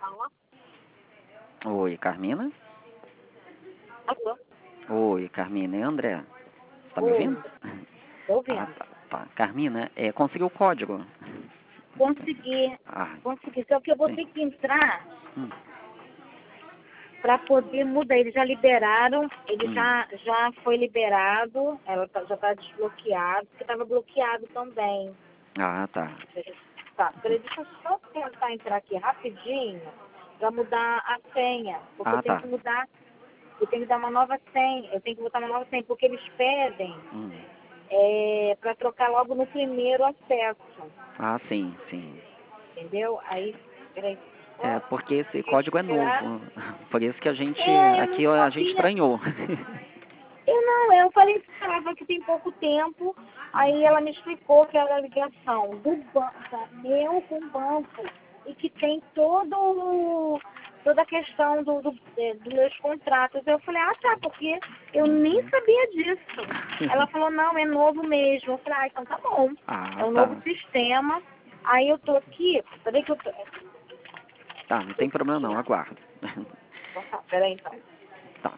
Oi, Carmina? Alô? Oi, Carmina, é André. Você tá me Oi, ouvindo? tô Ah, ouvindo. tá. Carmina, conseguiu o código? Consegui, Ah, só que eu vou sim. ter que entrar Hum, para poder mudar. Eles já liberaram, hum. já foi liberado, já tá desbloqueado, porque estava bloqueado também. Ah, tá. Tá, peraí, deixa eu só tentar entrar aqui rapidinho para mudar a senha, porque eu Ah, tenho tá. que mudar, eu tenho que dar uma nova senha, eu tenho que botar uma nova senha, porque eles pedem Hum. para trocar logo no primeiro acesso, Ah, sim, sim. entendeu? Aí, peraí. É, porque esse código é Esperar. novo. Por isso que a gente, Eu não aqui a gente sabia. estranhou. Eu falei pra ela que tem pouco tempo, aí ela me explicou que era a ligação do banco, meu com o banco, e que tem toda a questão dos meus contratos. Eu falei, ah tá, porque eu nem Uhum. sabia disso. Ela falou, não, é novo mesmo. Eu falei, ah, então tá bom. É Ah, um novo tá. sistema. Aí eu tô aqui, peraí que eu tô. Tá, não tem problema não, aguardo. Então tá, peraí então. Tá.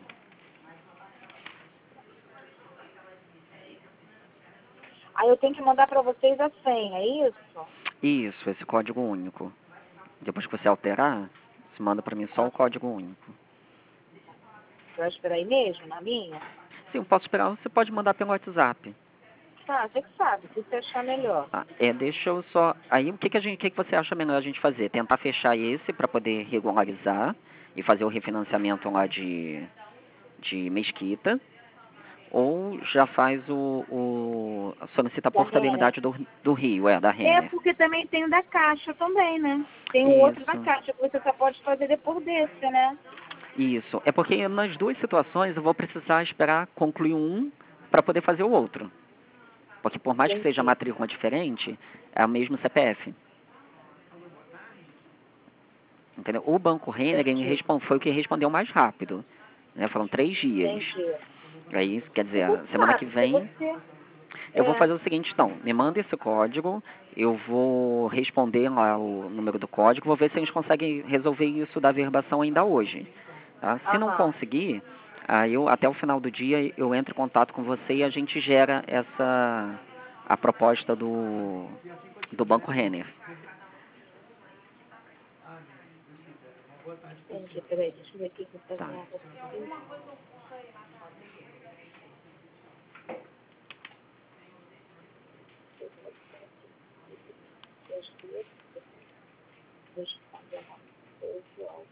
Aí eu tenho que mandar pra vocês a senha, é isso? Isso, esse código único. Depois que você alterar, você manda pra mim só o Ah, código único. você vai esperar aí mesmo, na minha? Sim, eu posso esperar, você pode mandar pelo WhatsApp. Tá, você que sabe, o que você achar melhor. Tá, deixa eu só. Aí o que que você acha melhor a gente fazer? Tentar fechar esse para poder regularizar e fazer o refinanciamento lá de Mesquita, ou já faz solicita a Da Renner. portabilidade do Rio, da É Renner. porque também tem o da Caixa também, né? Tem o outro da Isso, Caixa, que você só pode fazer depois desse, né? isso. É porque nas duas situações eu vou precisar esperar concluir um para poder fazer o outro. Porque por mais que seja Entendi. matrícula diferente, é o mesmo CPF. Entendeu? O Banco Renner Entendi. foi o que respondeu mais rápido. Né? Foram 3 dias. Entendi. Aí, quer dizer, Você a semana que sabe, se vem, você... eu vou É, fazer o seguinte, então, me manda esse código, eu vou responder lá o número do código, vou ver se eles conseguem resolver isso da verbação ainda hoje. Tá? Se não aham. conseguir, aí até o final do dia eu entro em contato com você e a gente gera a proposta do Banco Renner. Entendi, peraí, deixa eu ver aqui que eu vou Tá. fazer uma coisa. Deixa eu fazer uma coisa.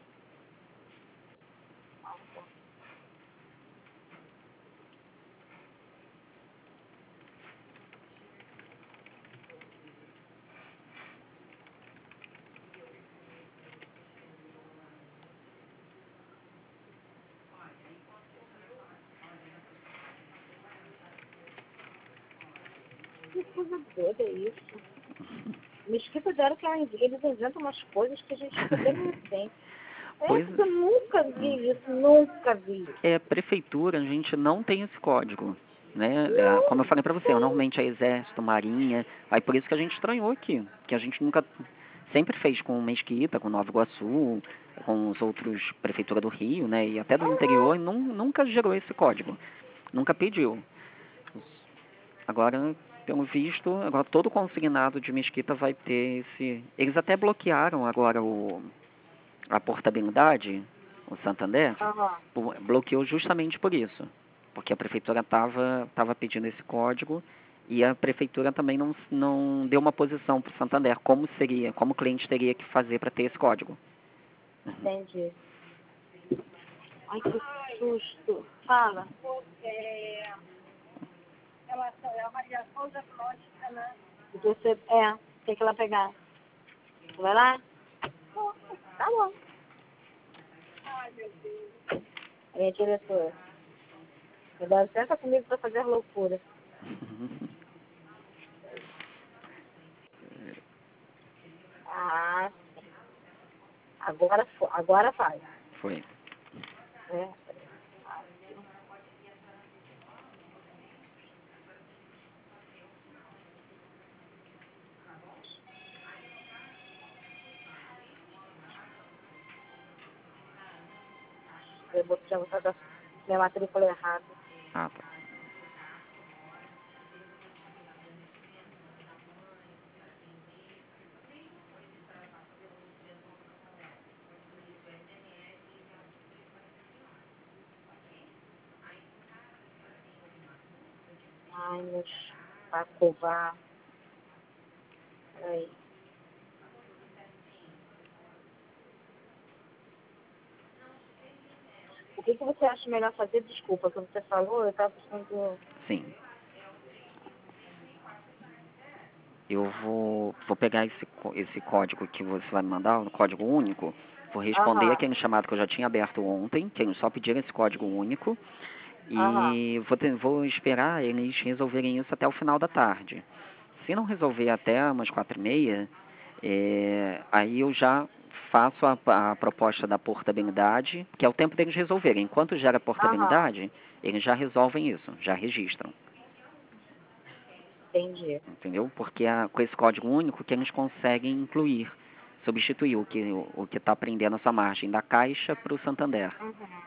Que coisa doida é isso? Mesquita deram que eles inventam umas coisas que a gente fica bem assim. É, Pois porque eu nunca vi isso, nunca vi. prefeitura, a gente não tem esse código. Né? Como eu Não, falei para você, tem. normalmente é Exército, Marinha, aí por isso que a gente estranhou aqui, que a gente nunca, sempre fez com Mesquita, com Nova Iguaçu, com os outros, Prefeitura do Rio, né, e até do Aham. interior, e nunca gerou esse código, nunca pediu. Agora, pelo visto, agora todo consignado de Mesquita vai ter esse... Eles até bloquearam agora a portabilidade, o Santander, Aham. bloqueou justamente por isso. Porque a prefeitura estava pedindo esse código e a prefeitura também não deu uma posição para o Santander, como o cliente teria que fazer para ter esse código. Entendi. Ai, que susto. Fala. E você, tem que ir lá pegar. Você vai lá? Tá bom. A minha diretora. Me dá licença comigo pra fazer loucura. Ah, agora faz. Foi. É. Eu tinha botado a minha matrícula errada. Ah, tá. Ai, meus Pacovar. Peraí. O que você acha melhor fazer? Desculpa, que você falou, eu estava pensando... Sim. Eu vou pegar esse código que você vai me mandar, o código único, vou responder Aham, aquele chamado que eu já tinha aberto ontem, que eles só pediram esse código único, aham, e vou esperar eles resolverem isso até o final da tarde. Se não resolver até umas 4h30, aí eu já faço a proposta da portabilidade, que é o tempo deles resolverem. Enquanto gera a aham. portabilidade, eles já resolvem isso, já registram. Entendi. Entendeu? Porque com esse código único que eles conseguem incluir, substituir o que está prendendo a sua margem da Caixa para o Santander. Uhum.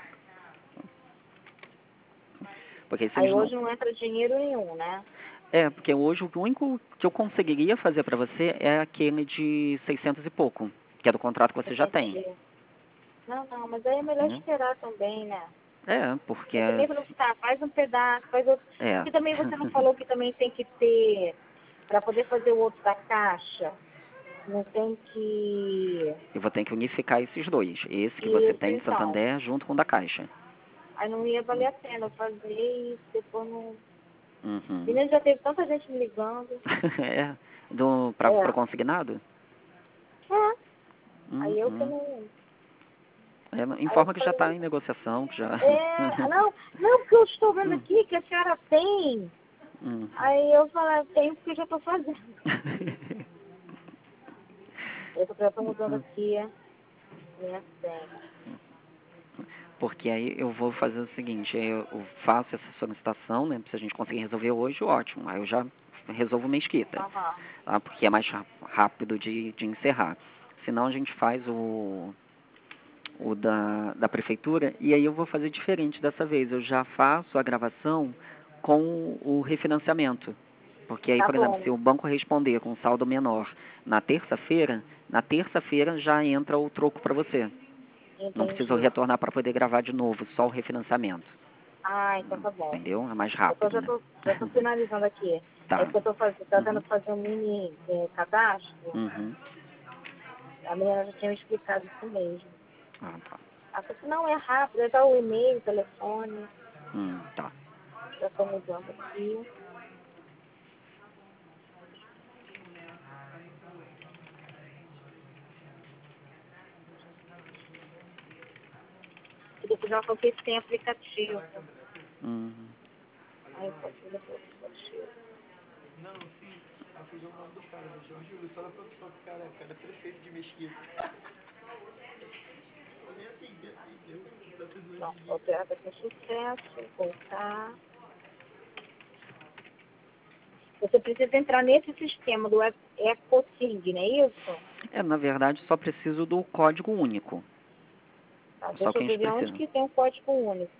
Porque se Aí eles não... hoje não entra dinheiro nenhum, né? Porque hoje o único que eu conseguiria fazer para você é aquele de 600 e pouco, que é do contrato que você já tem. Entendi. Não, mas aí é melhor Entendeu? esperar também, né? Porque... Eu também falei, tá, faz um pedaço, faz outro. É. Porque também você não falou que também tem que ter, para poder fazer o outro da caixa, não tem que... Eu vou ter que unificar esses dois. Esse que você Isso, tem de então. Santander junto com o da Caixa. Aí não ia valer a pena eu fazer e depois não... Uhum. Menino, já teve tanta gente me ligando. É. Pro É. consignado? É. Aí eu que Uhum. não... Aí eu Informa que já está falei, em negociação, que já... não, porque eu estou vendo Hum, aqui que a senhora tem. hum. Aí eu falei, tenho porque eu já estou fazendo. Eu já estou mudando aqui minha senha. Porque aí eu vou fazer o seguinte, eu faço essa solicitação, né? Se a gente conseguir resolver hoje, ótimo. Aí eu já resolvo Mesquita, Aham. tá? Porque é mais rápido de encerrar. Senão a gente faz o da prefeitura, e aí eu vou fazer diferente dessa vez. Eu já faço a gravação com o refinanciamento. Porque aí, Tá por exemplo, se bom. o banco responder com saldo menor na terça-feira já entra o troco para você. Não precisa Entendi. retornar para poder gravar de novo, só o refinanciamento. Ah, então tá bom. Entendeu? É mais Eu rápido, já né? tô, já tô finalizando aqui. É Tá. que eu tô fazendo, tá tendo Uhum. que fazer um mini cadastro. Uhum. A menina já tinha me explicado isso mesmo. Ah, tá. Ela falou assim, não, é rápido, é dar o e-mail, o telefone. Tá. Já tô mudando aqui. E depois ela falou que esse tem aplicativo. Uhum. Aí eu posso fazer pelo aplicativo. Pronto, operada com sucesso, voltar. Você precisa entrar nesse sistema do EcoSig, não é isso? Na verdade, só preciso do código único. Tá, Só deixa que eu a gente ver onde precisa. que tem o código único.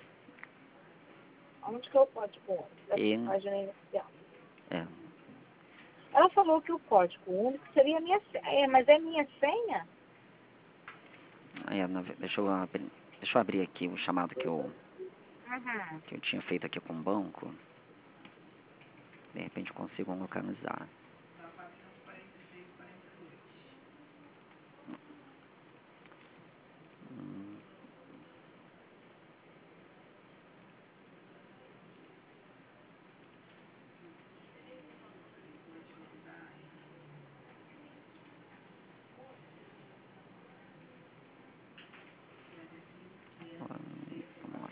Onde que é o código único dessa E, página inicial? é, Ela falou que o código único seria a minha senha. É, mas é minha senha? deixa eu abrir aqui o chamado Uhum. que eu tinha feito aqui com o banco. De repente eu consigo localizar. Hum, vamos lá.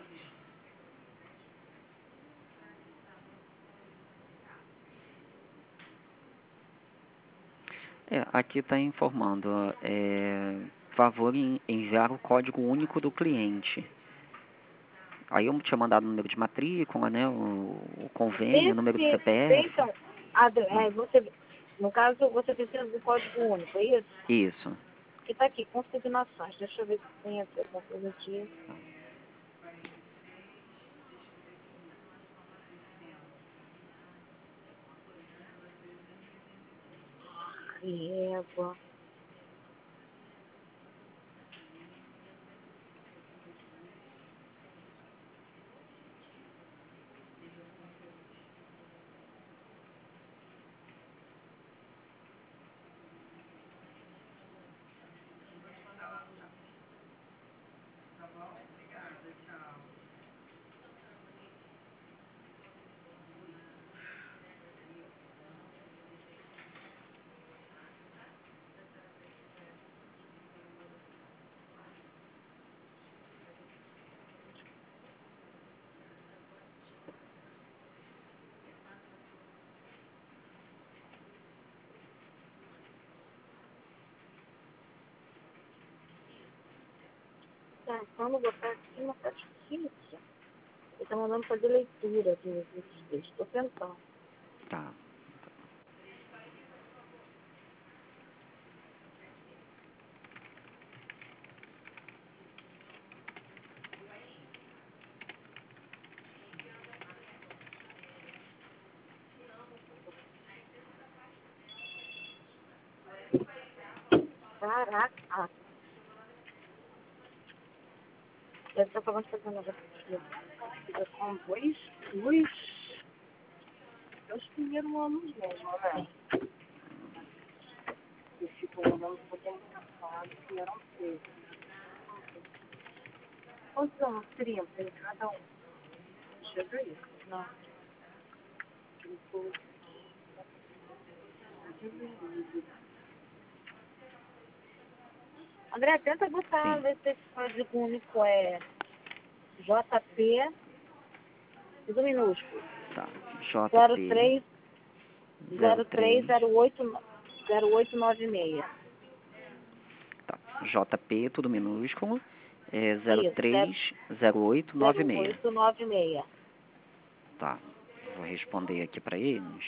Aqui está informando, favor em enviar o código único do cliente. Aí eu tinha mandado o número de matrícula, né, o convênio, o número do CPF. Então, Hum, você, no caso, você precisa do código único, é isso? Isso. Que tá aqui, consignações. Deixa eu ver se tem alguma coisa aqui. Régua. Tá, vamos botar aqui uma tá difícil. Ele tá mandando fazer leitura desses textos. Tô tentando. Tá. Caraca. Deve estar falando de fazer um negócio aqui. Com dois primeiros anos mesmo, né? Eu fico olhando para o passado, que eram 13. Quantos anos? 30 em cada um. Deixa eu ver isso. Não. André, tenta botar, Sim. ver se esse código único é JP, tudo minúsculo. Tá. JP 03. 030896. Tá. JP, tudo minúsculo. É Isso, 030896. 0896. Tá. Vou responder aqui para eles.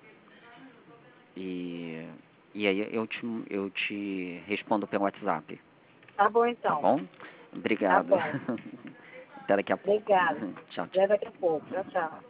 E aí eu te respondo pelo WhatsApp. Tá bom, Tá então. bom? Tá Obrigado. bom. Até daqui a pouco. Obrigada. Tchau, Até tchau. daqui a pouco. Tchau, tchau.